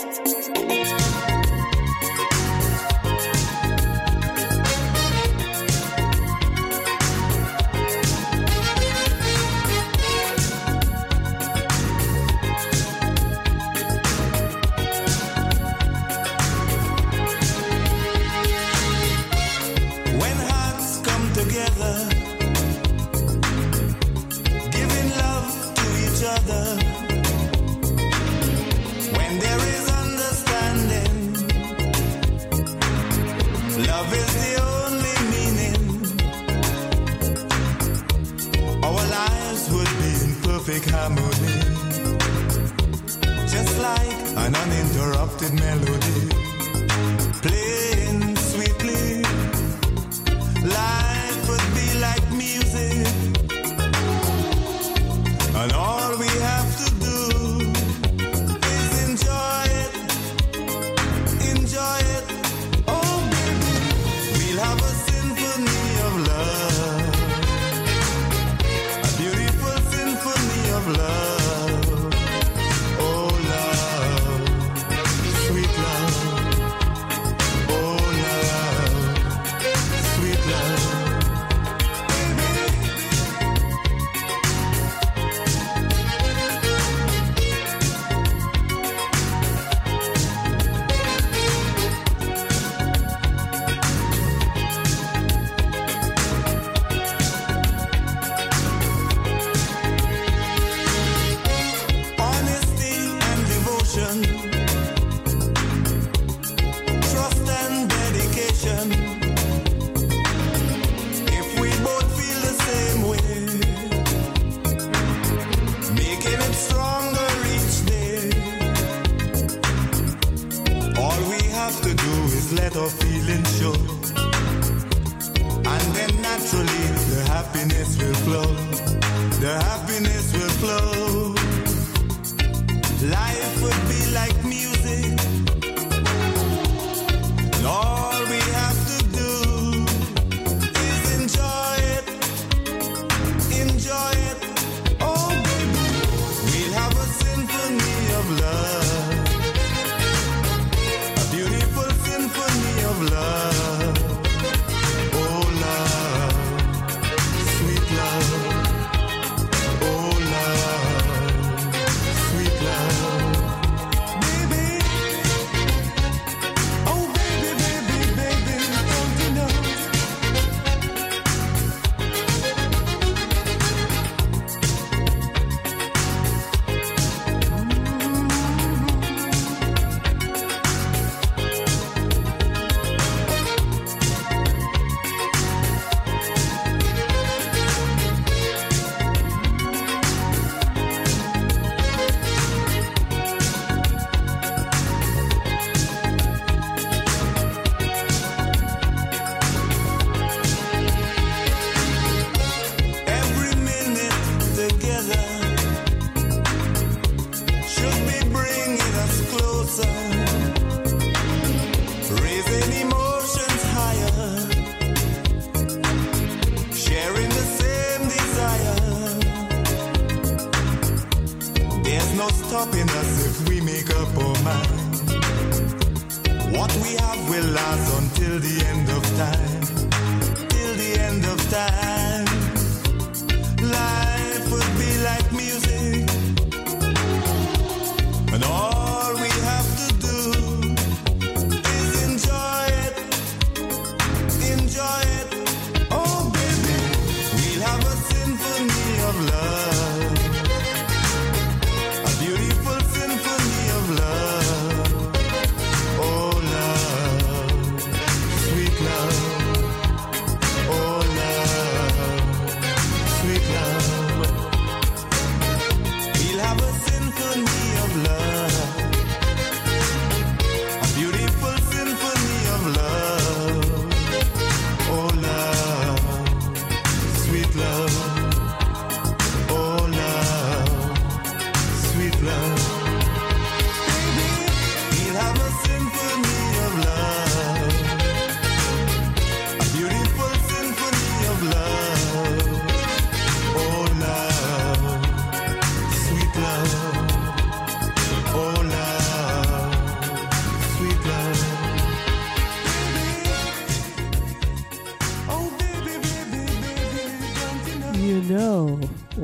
Sweet love, oh love.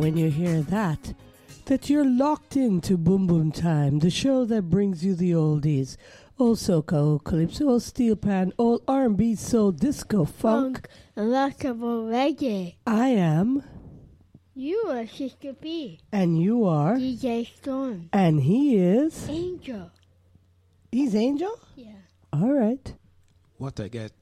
when you hear that you're locked into Boom Boom Time, the show that brings you the oldies. Old soca, old calypso, old steel pan, old R&B, soul, disco, funk. And lots of old reggae. I am. You are Sister B. And you are. DJ Storm. And he is. Angel. He's Angel? Yeah. All right. What I get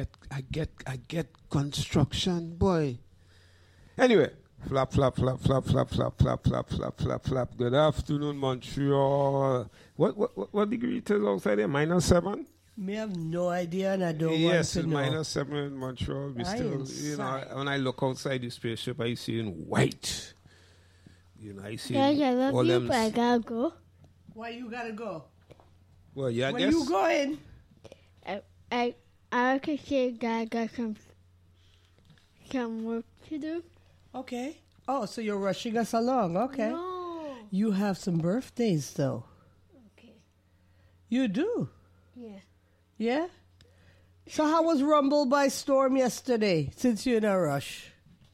construction, boy. Anyway, flap, flap, flap, flap, flap, flap, flap, flap, flap, flap, flap. Good afternoon, Montreal. What degree it is outside there? -7? Me have no idea, and I don't want Yes, to it's know. -7 in Montreal. We still, when I look outside the spaceship, I see in white. I see Guys, I love all you, them. but I gotta go. Why you gotta go? Well, yeah, I Where guess. you going? I could say that I got some work to do. Okay. Oh, so you're rushing us along. Okay. No. You have some birthdays, though. Okay. You do? Yeah. Yeah? So how was Rumble by Storm yesterday, since you're in a rush?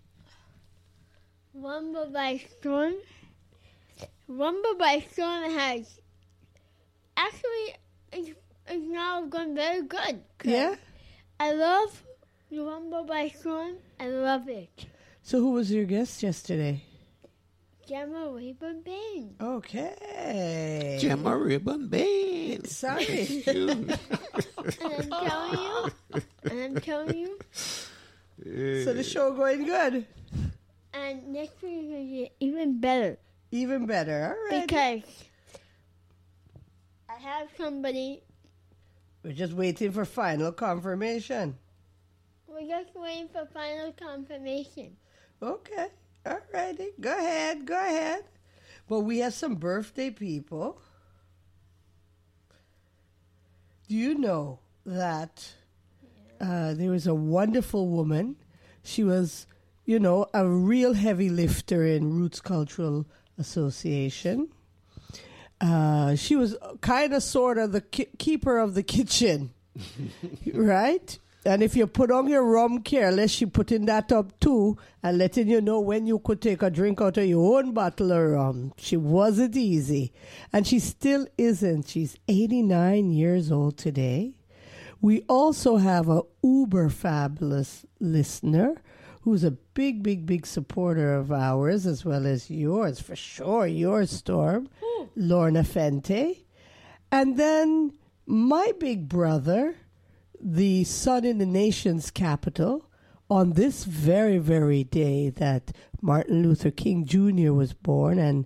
Rumble by Storm. Rumble by Storm has actually it's now gone very good. Yeah? I love Rumble by Storm. I love it. So who was your guest yesterday? Gemma Rayburn Bain. Okay. Gemma Ribbon Bane. Sorry. And I'm telling you, So the show going good? and next week is going to be even better. Even better. All right. Because I have somebody. We're just waiting for final confirmation. We're just waiting for final confirmation. Okay. All righty. Go ahead. Go ahead. But we have some birthday people. Do you know that there was a wonderful woman? She was, a real heavy lifter in Roots Cultural Association. She was kind of sort of the keeper of the kitchen, right? And if you put on your rum careless, she putting that up too and letting you know when you could take a drink out of your own bottle of rum. She wasn't easy. And she still isn't. She's 89 years old today. We also have a uber fabulous listener who's a big, big, big supporter of ours as well as yours, for sure, yours, Storm, Lorna Fente. And then my big brother, the son in the nation's capital, on this very, very day that Martin Luther King Jr. was born, and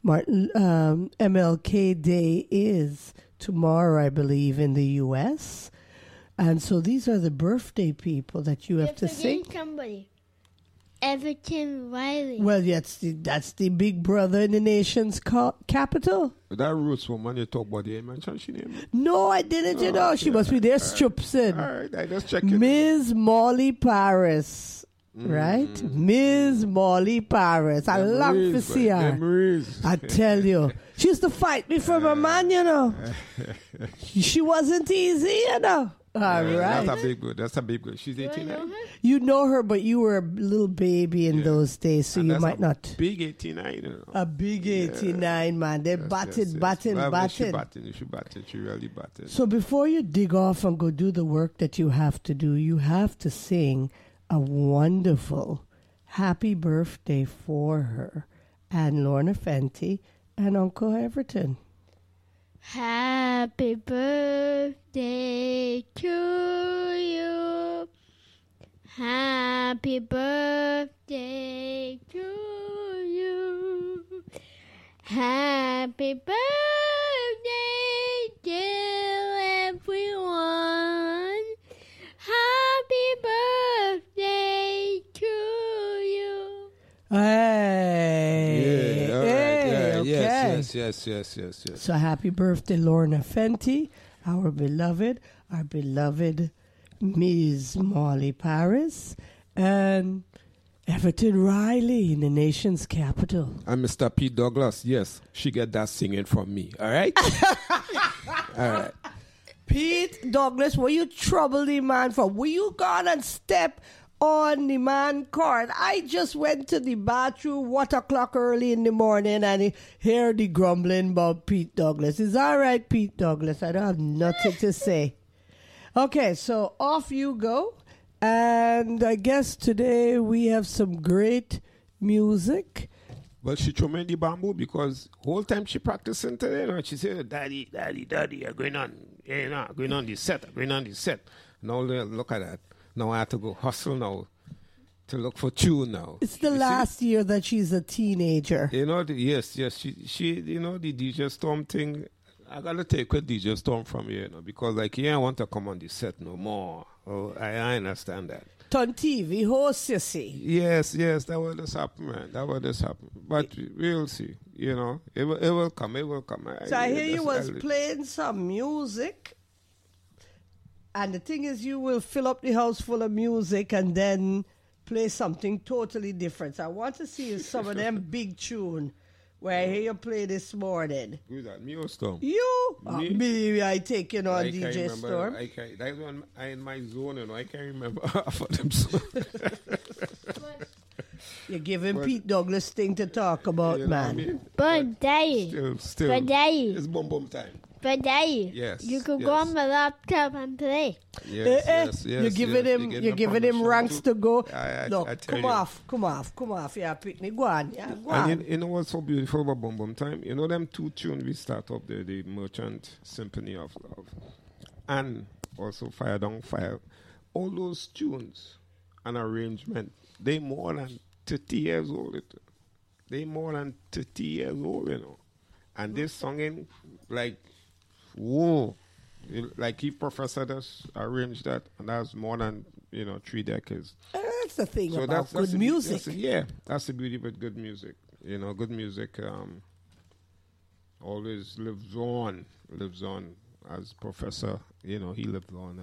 MLK Day is tomorrow, I believe, in the U.S. And so these are the birthday people that you have to sing. Somebody. Everton Riley. Well, that's the big brother in the nation's capital. That Roots woman you talk about, you mentioned she name? No, I didn't, She must be there stripsing. All right, I just check it. Ms. Molly Paris, right? Ms. Molly Paris. I love to see her. I tell you. She used to fight me for my man, She wasn't easy, All right. That's a big good. She's 89. You know her, but you were a little baby in those days, so you might not. Big 89. A big 89, man. They batting. She really batted. So before you dig off and go do the work that you have to do, you have to sing a wonderful happy birthday for her and Lorna Fenty and Uncle Everton. Happy birthday to you. Happy birthday to you. Happy birthday, dear everyone. Happy birthday to you. Hey. Yeah, all right, Hey, okay. Yes. So happy birthday, Lorna Fenty, our beloved Ms. Molly Paris, and Everton Riley in the nation's capital. And Mr. Pete Douglas, yes, she get that singing from me, all right? All right. Pete Douglas, were you trouble the man for? Were you gone and step on the man court. I just went to the bathroom, what o'clock early in the morning, and hear the grumbling about Pete Douglas. It's all right, Pete Douglas. I don't have nothing to say. Okay, so off you go. And I guess today we have some great music. Well, she threw me in the bamboo because whole time she practicing today, you know, she said, Daddy, I'm going on, going on the set. Now look at that. Now I have to go hustle now to look for tune now. It's the last year that she's a teenager. You know, yes, she you know, the DJ Storm thing, I got to take with DJ Storm from here, you know, because like, he ain't want to come on the set no more. Oh, I understand that. On TV host, you see. Yes, that will just happen, man. That will just happen. But we'll see. You know, it will come. So I hear you was playing some music. And the thing is, you will fill up the house full of music and then play something totally different. So I want to see some of them big tune where I hear you play this morning. Who's that? Me or Storm? You? Me? Me, I take you on I DJ can't Storm. remember. That's when I in my zone, you know. I can't remember half of them songs. You're giving Pete Douglas thing to talk about, You know what I man. mean? But Daddy, Still. but Daddy, It's boom time. but Daddy, Yes, you could yes. go on my laptop and play. Yes. You're giving him ranks to go. I Look, tell come off. Yeah, picnic, go on. Yeah, go And on. you know what's so beautiful about Boom Time? You know them two tunes we start up there, the Merchant Symphony of Love, and also Fire Down Fire. All those tunes and arrangement, they more than 30 years old. They more than 30 years old, you know. And this songing, like, whoa. Like he professor just arranged that, and that's more than 3 decades. That's the thing So about good music. That's the beauty with good music. You know, good music always lives on as professor. You know, he lived on,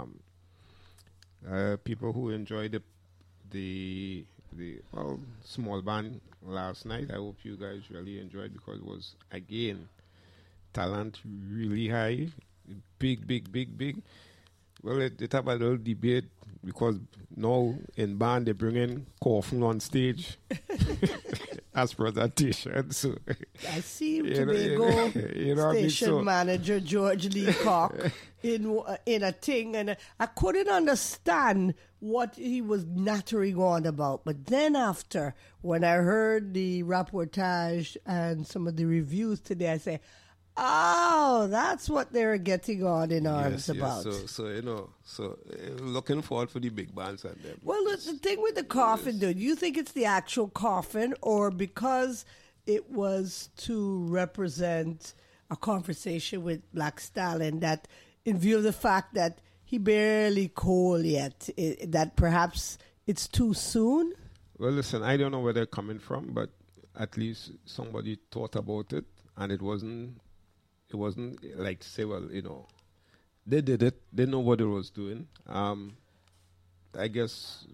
and people who enjoy the small band last night. I hope you guys really enjoyed because it was again talent really high. Big. Well, it have a little debate because now in band they bring in Coffin on stage as presentation. So I see Tobago station manager George Lee Cock in a thing, and I couldn't understand what he was nattering on about. But then after, when I heard the reportage and some of the reviews today, I say, oh, that's what they're getting on in arms about. So looking forward for the big bands and them. Well, the thing with the coffin, do you think it's the actual coffin, or because it was to represent a conversation with Black Stalin, that in view of the fact that he barely cold yet, that perhaps it's too soon? Well, listen, I don't know where they're coming from, but at least somebody thought about it, and it wasn't like to say, well, they did it. They know what it was doing. I guess,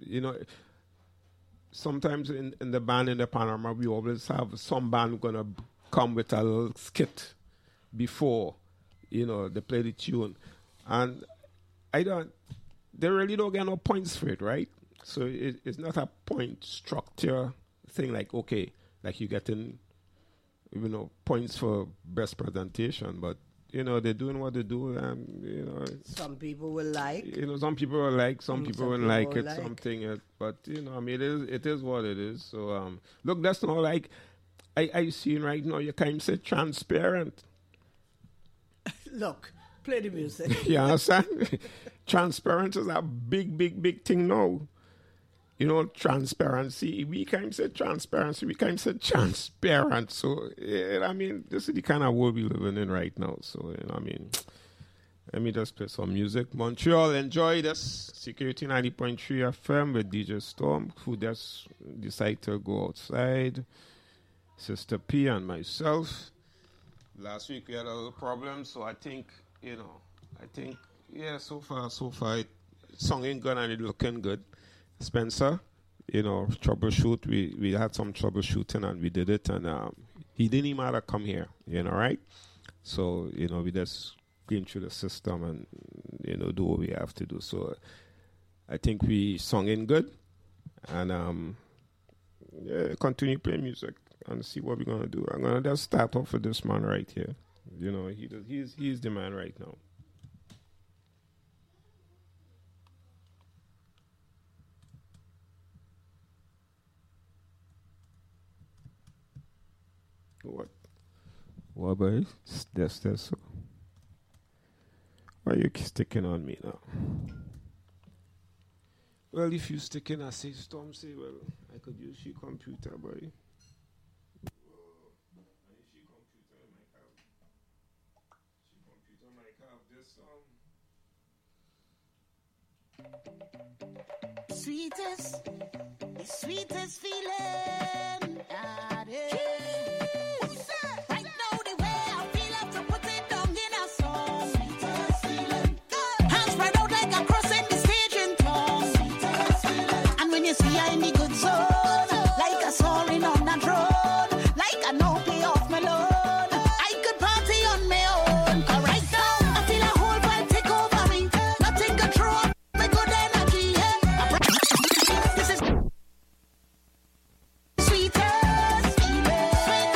sometimes in the band, in the panorama, we always have some band going to come with a little skit before, they play the tune. And they really don't get no points for it, right? So it's not a point structure thing like, okay, like you getting points for best presentation, but they're doing what they do, and some people will like. Some people will like, some people won't like it, something. But it is what it is. So look, that's not like I seen right now. You can't say transparent. Look, play the music. You understand? Transparent is a big thing now. Transparency. We can't say transparency. We can't say transparent. So, this is the kind of world we're living in right now. So, let me just play some music. Montreal, enjoy this. Security 90.3 FM with DJ Storm, who just decided to go outside. Sister P and myself. Last week we had a little problem, so I think, so far, song ain't good and it looking good. Spencer, troubleshoot. We had some troubleshooting and we did it, and he didn't even matter come here, right? So, we just came through the system and, do what we have to do. So I think we sung in good, and continue playing music and see what we're gonna do. I'm gonna just start off with this man right here. You know, he's the man right now. What, boy? That's so. Why are you sticking on me now? Well, if you stick in, I say, Storm say, well, I could use your computer, boy. Sweetest, the sweetest feeling. Right now, the way I feel, I have to put it down in a song. Sweetest feeling. Hands spread out like a cross in the stage in tongue. Sweetest feeling. And when you see I in the good zone, like a soaring on a drone, like a no pay off my loan, I could party on my own. 'Cause right now, I feel a whole vibe take over me. Nothing control my good energy. This is sweetest feeling.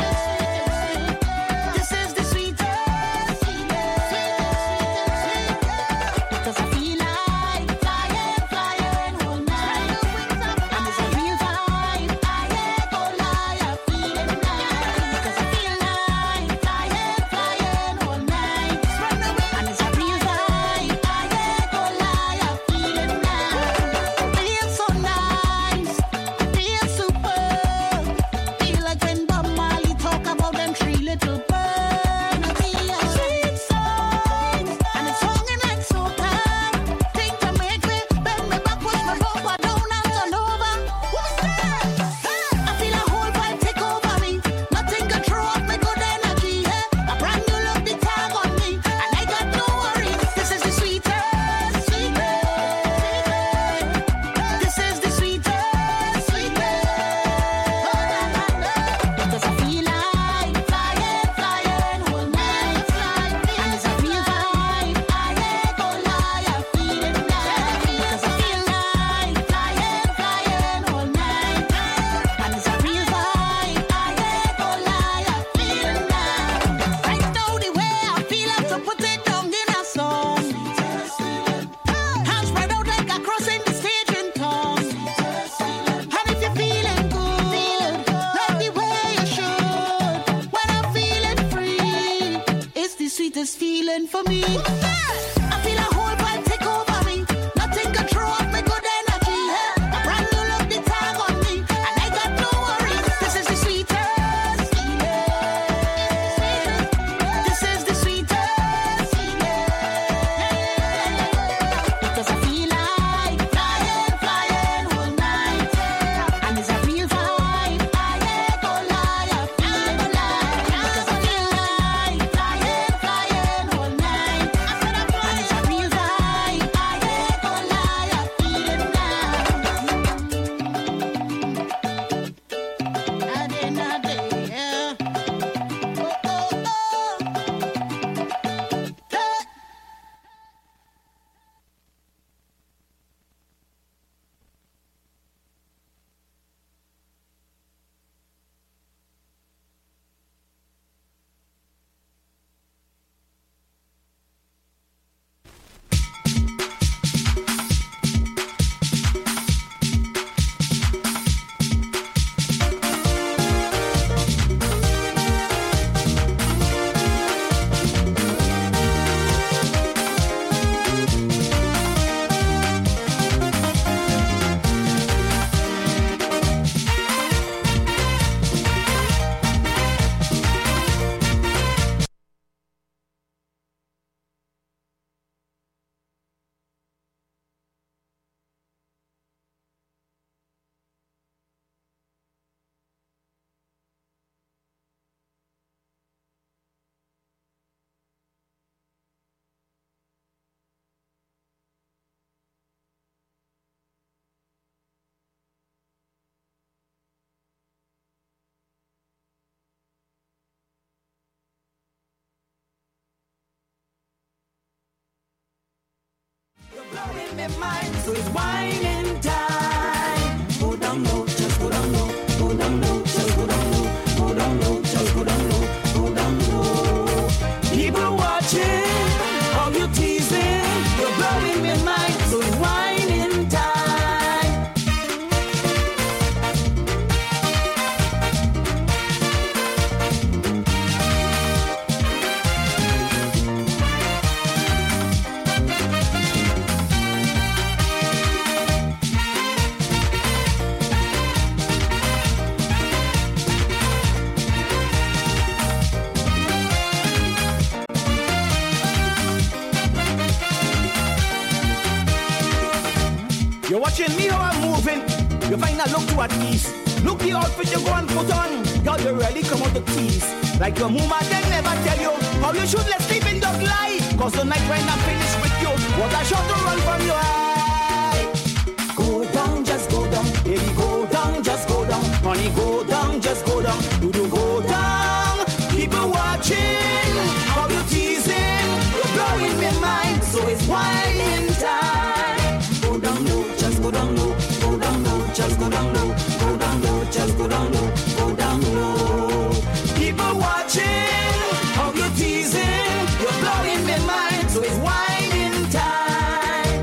This is the sweetest feeling. 'Cause I feel like flying all night. And it's a real vibe. I ain't gonna lie, I feel it now. 'Cause I feel like flying all night. And it's a real vibe. I ain't gonna lie, I feel it now. Feels so nice, feels super. Feel like when Bob Marley talk about them three little birds. Sweet songs, and it's singing like soca. Think to make me bend me back, push my bumper down and turn over. Who's that? I feel a whole vibe take over me. Nothing control my good energy. A brand new look the tag on me, and I got no worries. This is the sweetest, sweetest. This is the sweetest, sweetest. Because I feel like flying all night. And it's a real vibe. I ain't gonna lie, I feel it now. Because I feel like flying all night. And it's a real vibe. I ain't gonna lie, I feel it now. Right now, the way I feel, I have to put it down in a song. Hands spread out like a cross in the stage in tongue. And if you're feeling good, love the way you should. When I'm feeling free, it's the sweetest feeling for me. I feel a whole vibe take over me. Nothing control my good energy. A brand new look the tag on me, and I got no worries. This is the sweetest feeling. This is the sweetest feeling. Because I feel like flying all night. And it's a real vibe. I ain't gonna lie, I feel it now. Because I feel like flying all night. me mind, so it's whining time. Go down low, just go down low. Go down low, just go down low. Go down low, just go down low. Go down low. People watching, how you teasing, you're blowing me mind, so it's whining time. You're watching me how I'm moving. You find a look to at ease. Look the outfit you go and put on. Girl, you really come out the tease. Like your mama then never tell you how you should let sleep in dog lie. Cause the night when I'm finished with you, what I shot to run from your eye. Go down, just go down. Baby, go down, just go down. Honey, go down, just go down. You do go down. People watching, how you teasing. You're blowing my mind, so it's whining time. Go down low, just go down low. Go down low, just go down low. Go down low, just go down low. Go down low. People watching, how you teasing. You're blowing my mind, so it's whining time.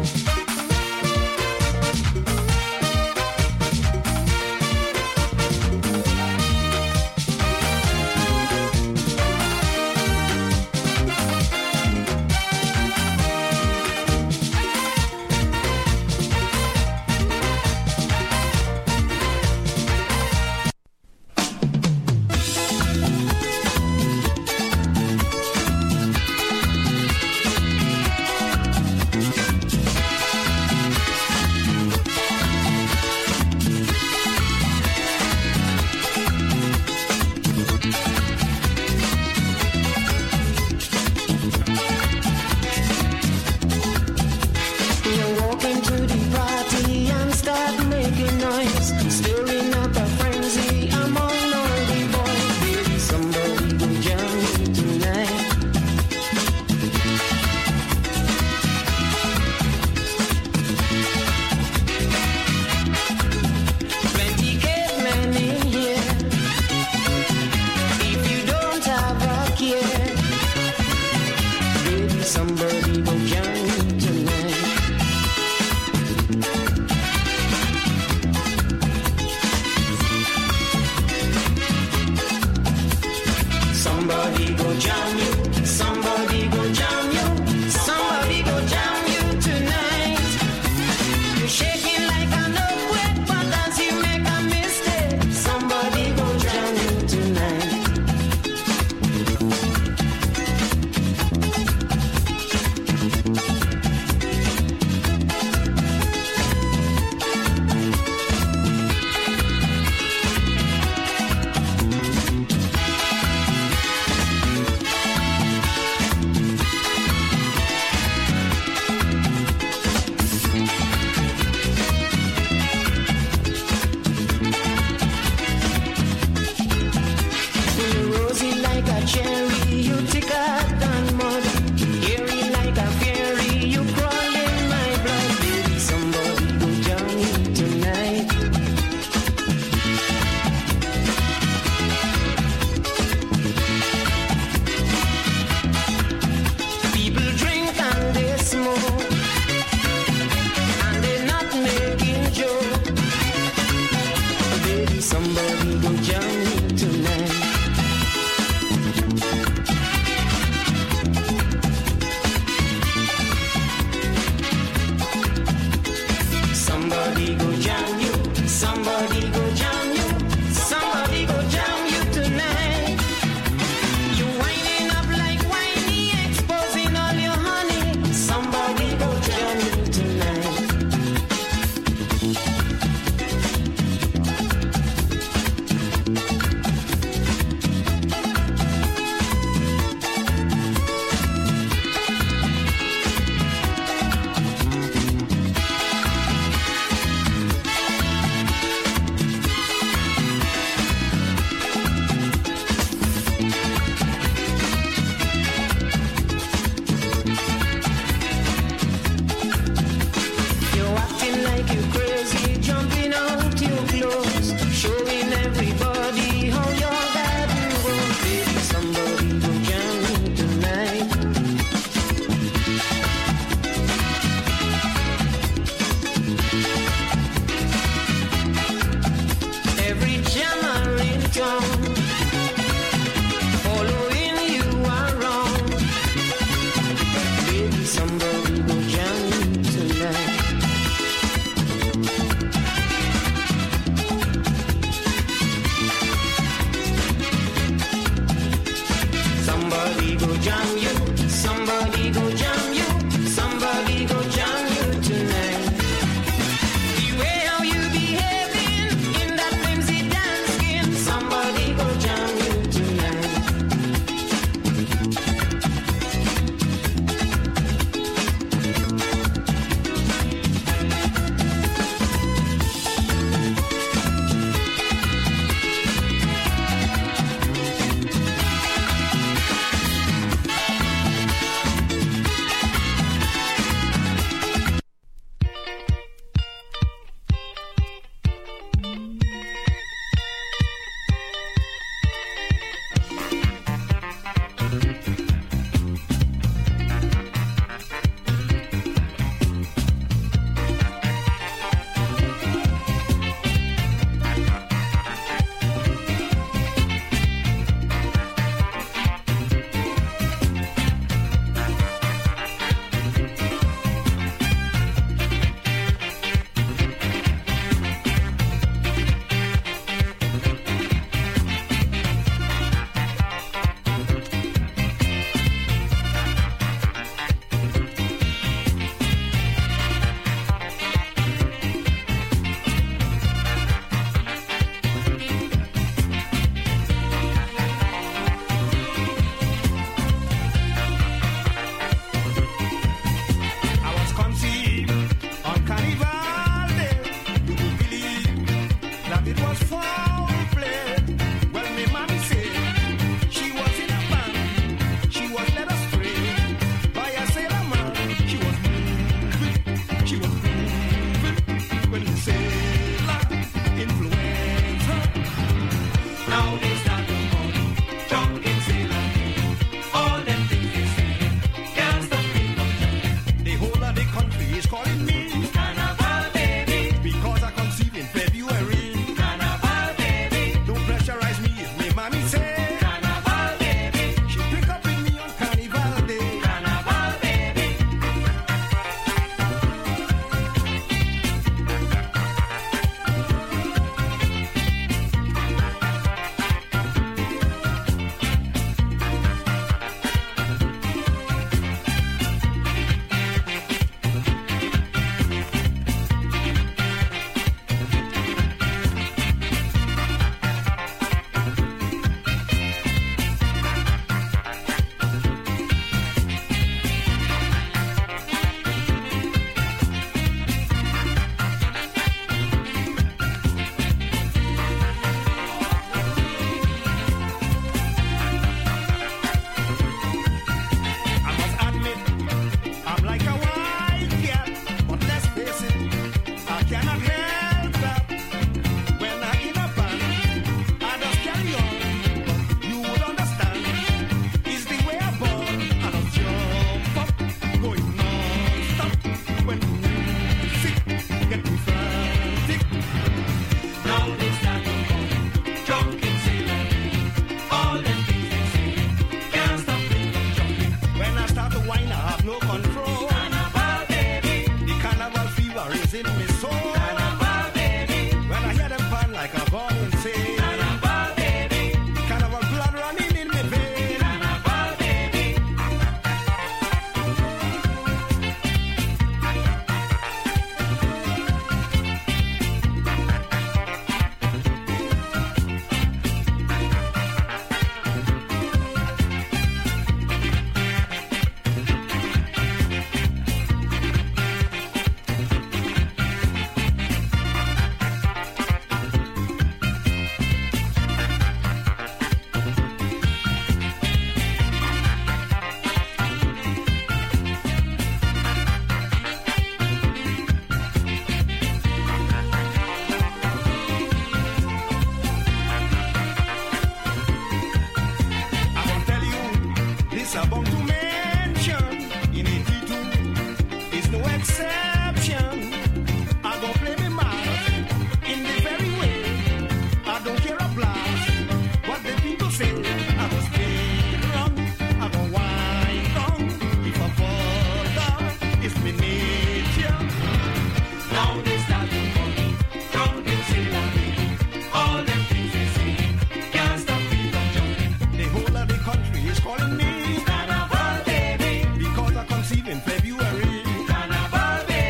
exception. I go play me mass in the very way. I don't care a blast what the people say. I go stay wrong, I go wind wrong. If I fall down, it's my nature. Now they start to call me from New Zealand. All them things they say can't stop me from jumping. The whole of the country is calling me Carnival baby, because I conceived in February. Carnival baby.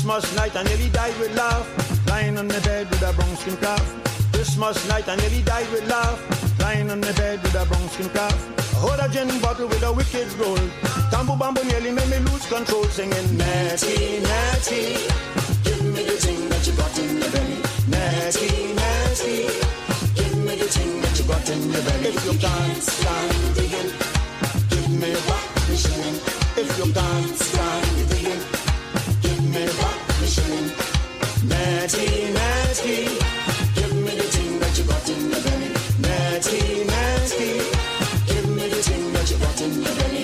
Christmas night I nearly died with laugh. Lying on the bed with a brown skin calf. Christmas night I nearly died with laugh. Lying on the bed with a brown skin calf. I hold a gin bottle with a wicked roll. Tambo bambo nearly made me lose control. Singing Natty, Natty, give me the thing that you got in your belly. Natty, Natty, give me the thing that you got in your belly. If you can't stand digging, give me back the shilling. If you can't stand digging, give me back the shilling. Natty, Natty, give me the thing that you got in your belly. Natty, Natty, give me the thing that you got in your belly.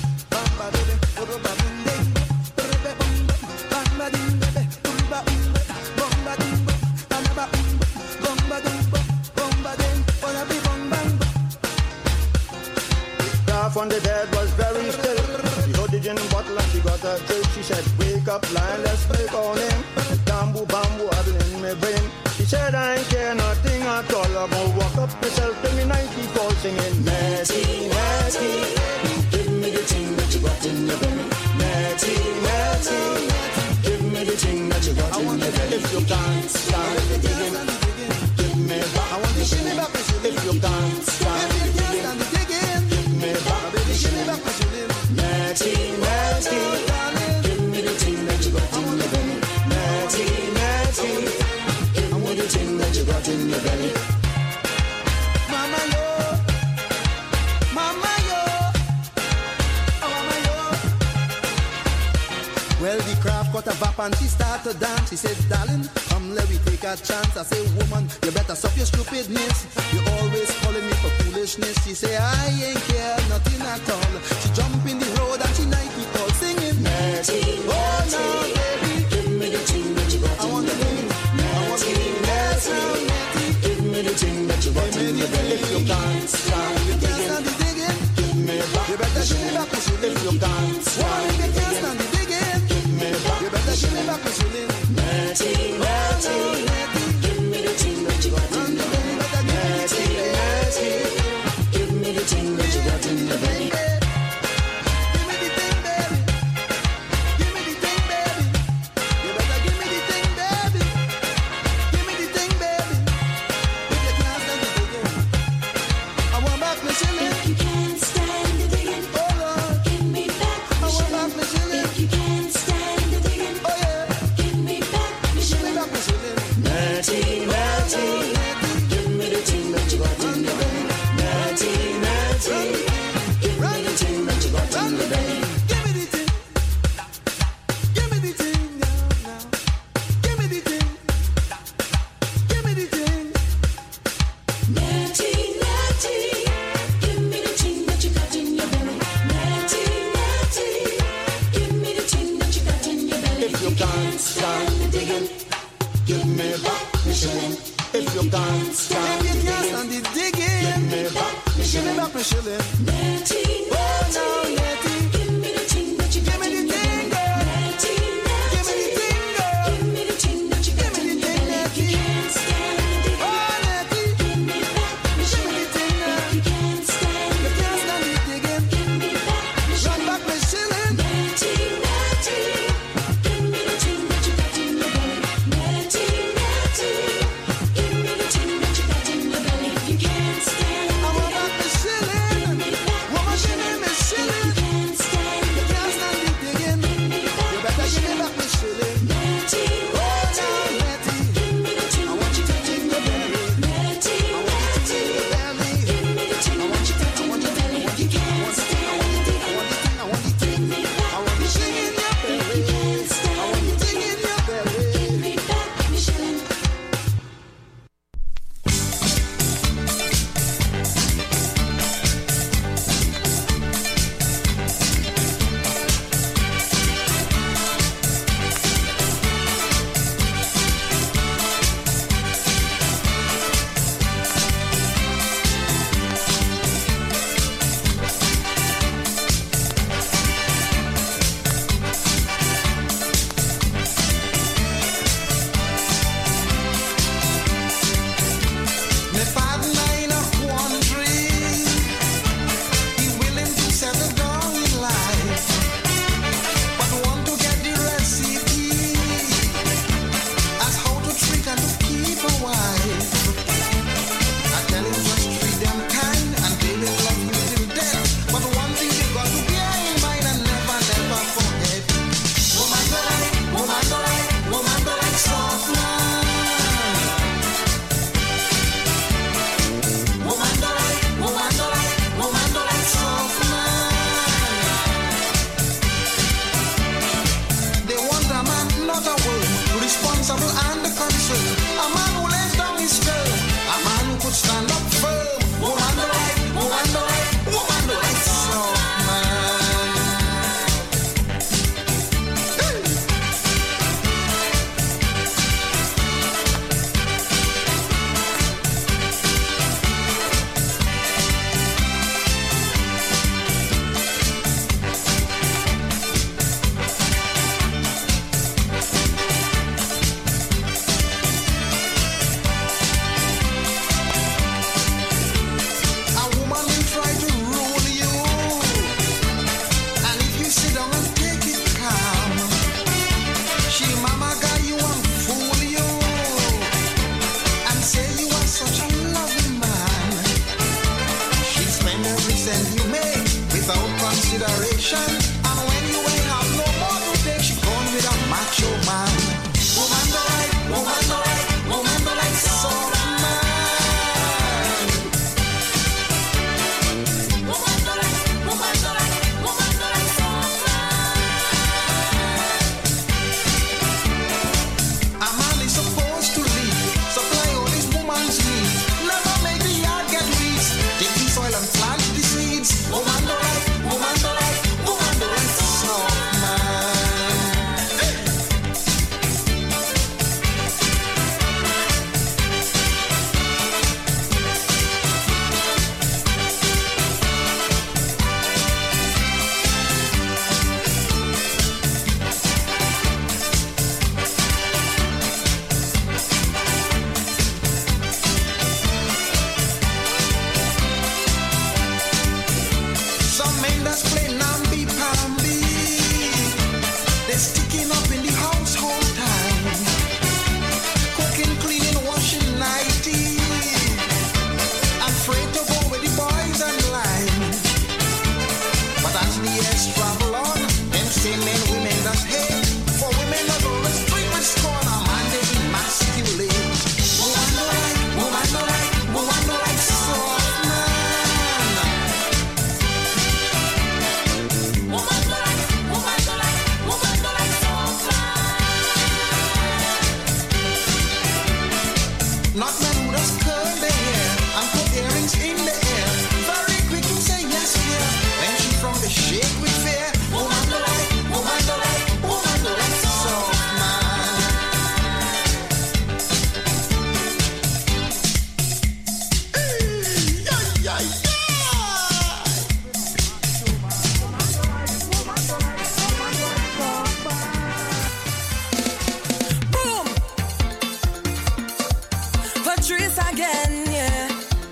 On the bed was very still. She got the gin bottle and she got a drill. She said, wake up, lion, let's break on him. The bamboo, bamboo, had in my brain. She said, I ain't care nothing at all. I'm gonna walk up myself till me 90 fall singing, Natty, Natty, give me the thing that you got in your belly. Natty, Natty, give me the thing that you got in your belly. If you can't stand digging, give me back. I want to shimmy back. If you can't stand digging, give me back. Natty, Natty, give me the thing that you got in your belly. Natty, Natty, give me the thing that you got in your belly. Mama yo, Mama yo, oh Mama yo. Well, the craft got a vap and she start to dance. She says, darling, come let me take a chance. I say, woman, you better stop your stupidness. You always calling me for foolishness. She say, I ain't care nothing at all. She jump in the road and she 90 fall singing, Natty, oh no, baby, give me the thing that you got. I want the thing, I want the thing, Natty, give me the thing that you got in your belly. If you can't stand the digging, give me back. You better give me back the shilling. If you can't stand the digging, give me back. You better give me back the shilling. Natty, Natty, give me the thing that you got in your belly. Natty, Natty, give me the thing that you got in your belly. Give me the thing, baby. Give me the thing, baby. You better give me the thing, baby. Give me the thing, baby. If you can't stand the digging, I want back my shilling. If you can't stand the digging, oh Lord, give me back my shilling. I want back my shilling. If you can't stand the digging, oh yeah, give me back my shilling. Natty, Natty, give me the thing that you got in your belly. Natty, Natty, give me the thing that you got in your belly. Give me the thing. Give me the thing now. Give me the thing. Give me the thing. Natty, Natty, give me the thing that you got in your belly. Natty, Natty, give me the thing that you got in your belly. If you can't stand the digging, give me back the shilling. If you can't stand the digging, give me back the shilling. Give me back my shilling. Natty, Natty, Natty, give me the thing that you got in your belly. Natty, Natty, give me the thing that you got in your belly. If you can't stand the digging, give me back the shilling. If you can't stand the digging, give me back the shilling. Run back my shilling. Natty, Natty, give me the thing that you got in your belly. Natty, Natty, give me the thing that you got in your belly. If you can't stand the digging, I want back the shilling. Give me back action. And when you ain't have no more to take, she gone with a macho man. Woman no like, woman no like, woman no like soft man. Woman no like, woman no like, woman no like soft man. A man is supposed to lead, supply all his woman's needs. Never make the yard get weeds. Take the soil and plant the seeds. Woman no like, woman no like, woman no like soft man. Some men that's play namby-pamby. They're sticking up in the household time. Cooking, cleaning, washing, nighty. Afraid to go with the boys and line. But as the years travel on, them say men, women that's hate. For women that always treat with scorn, a man they emasculate. Woman no like, woman no like, woman no like soft man. Woman no like, woman no like, woman no like soft man. Not men who just curl their hair and put earrings in the air. Very quick to say yes, dear. When she from the shake with fear. Woman no like, woman no like, woman no like soft man. Yeah, yeah, yeah. Boom! Patrice again, yeah.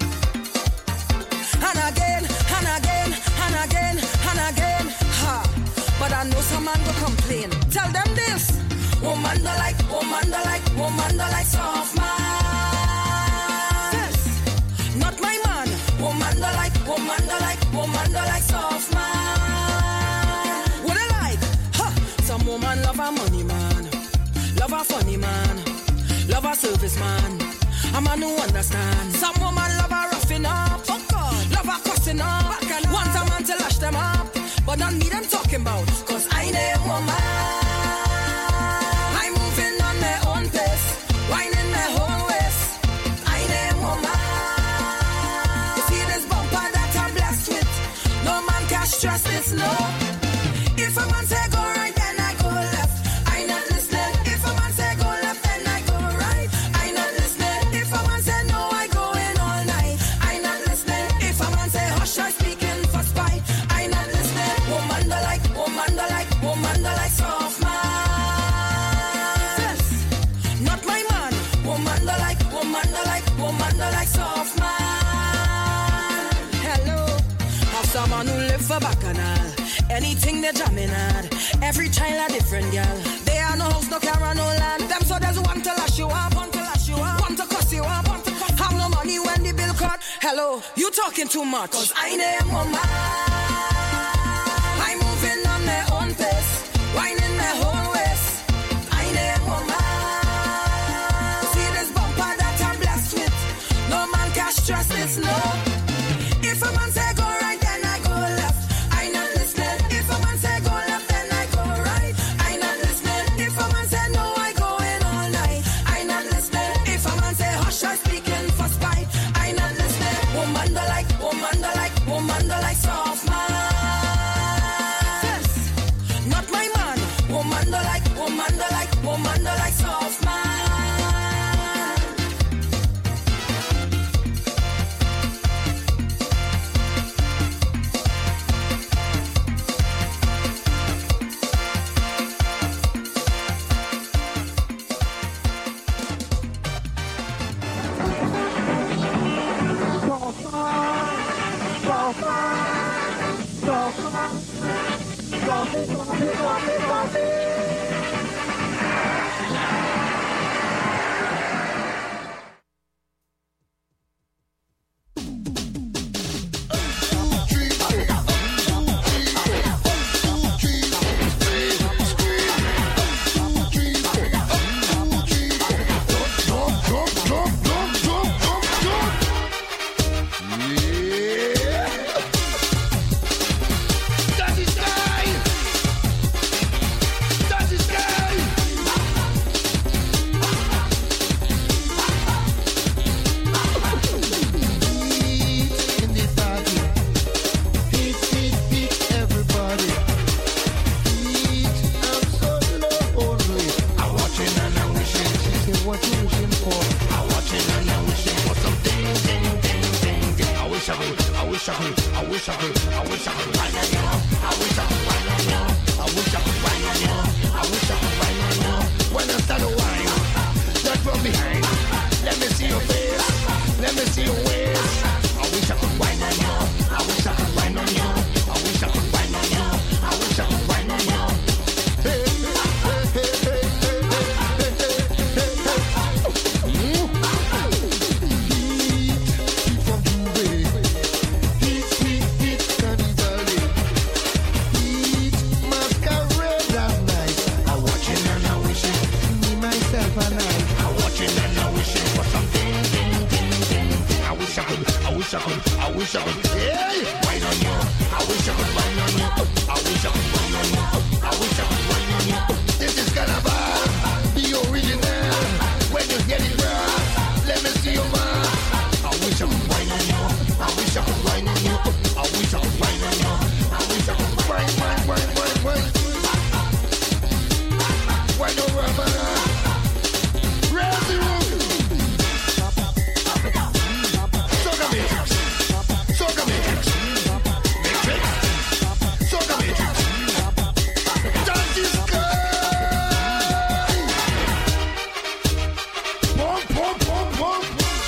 And again, and again, and again, and again. Ha! But I know some man go complain. Tell them this. Woman do like, woman do like, woman do like soft man. Yes. Not my man. Woman do like, woman do like, woman do like soft man. What I like? Ha! Some woman love a money man. Love a funny man. Love a service man. A man who understand. Some woman love a roughing up. Oh God. Love a cussing up. Want a man to lash them up. But not me them talking about. Cause I ain't a woman. I'm moving on my own pace. Winding my whole waist. I ain't a woman. You see this bumper that I'm blessed with. No man can stress this, no. If a man say go right, then I go left. I not listening. If a man say go left, then I go right. I not listening. If a man say no, I go in all night. I not listening. If a man say hush, I speaking for spite. I not listening. Woman do like, woman do like, woman do like soft man. Yes. Not my man. Woman do like, woman do like, woman do like soft man. Hello. Have someone who live for bacchanal. Anything they jamming at. Every child a different girl. They are no house, no car, no land. Them so there's one to lash you up, one to lash you up, one to cuss you up, one to cuss. Have no money when the bill cut. Hello, you talking too much. Cause I ain't a woman. I'm moving on my own pace. Winding my whole waist. I ain't a woman. See this bumper that I'm blessed with. No man can stress this, no. If a man say go right, then I go left. I not listening. If a man say go left, then I go right. I not listening. If a man say no, I go in all night. I not listening. If a man say hush, I speaking for spite. I not listening. Woman do like, woman do like, woman do like soft man. Yes. Not my man. Woman do like, woman do like, woman do like soft man. wish I could, hey, wine on you. I wish I could wine on you. I wish I could wine on you. I wish I could wine on you. This is Carnival, the original. When you get it rough, let me see your man. I wish I could wine on you. I wish I could wine on you. I wish I could wine on you. I wish I could wine. Wine over, man. Raise the roof. Soca Matrix. Soca Matrix. Matrix. Soca Matrix. That is good. Pump, pump, pump, pump.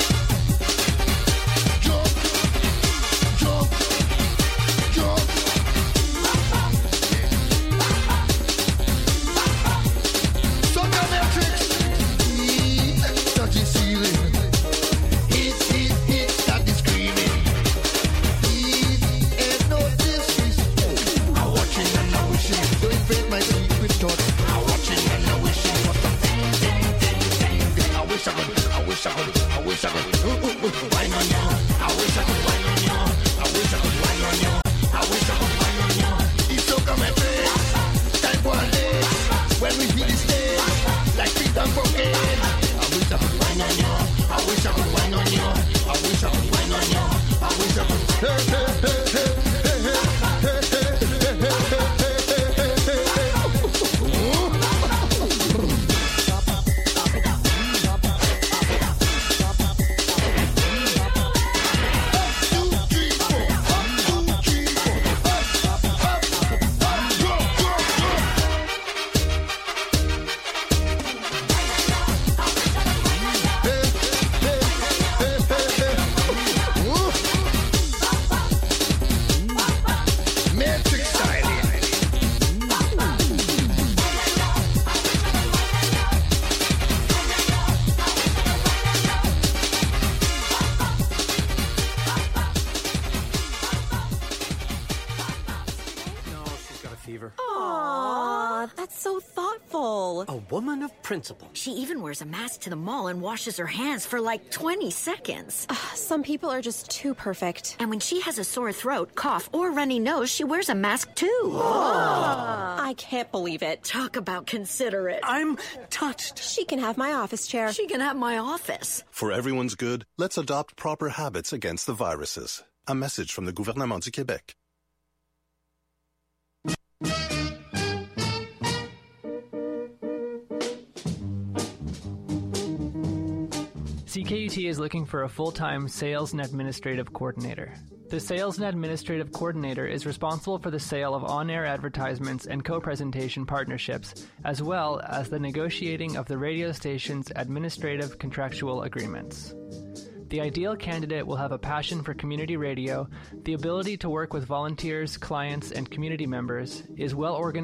Jump, jump, jump. Soca Matrix. Touch the ceiling. Hit, start the screaming. Ain't no disrespect. I'm watching and I'm wishing. Don't invade my secret thoughts. I'm watching and I'm wishing. I wish I could wine on you. I wish I could wine on you. I wish I could wine on you. I wish I could wine on you. It's Soca Matrix. Time for a date. When we hit the stage, like big and broken. I wish I could wine on you. I wish I could wine on you. I wish I could wine on you. I wish I could. Matrix styling. No, she's got a fever. Aw, that's so thoughtful. A woman of principle. She even wears a mask to the mall and washes her hands for like 20 seconds. Some people are just too perfect. And when she has a sore throat, cough, or runny nose, she wears a mask too. I can't believe it. Talk about considerate. I'm touched. She can have my office chair. She can have my office. For everyone's good, let's adopt proper habits against the viruses. A message from the Gouvernement du Québec. CKUT is looking for a full-time sales and administrative coordinator. The sales and administrative coordinator is responsible for the sale of on-air advertisements and co-presentation partnerships, as well as the negotiating of the radio station's administrative contractual agreements. The ideal candidate will have a passion for community radio, the ability to work with volunteers, clients, and community members, is well organized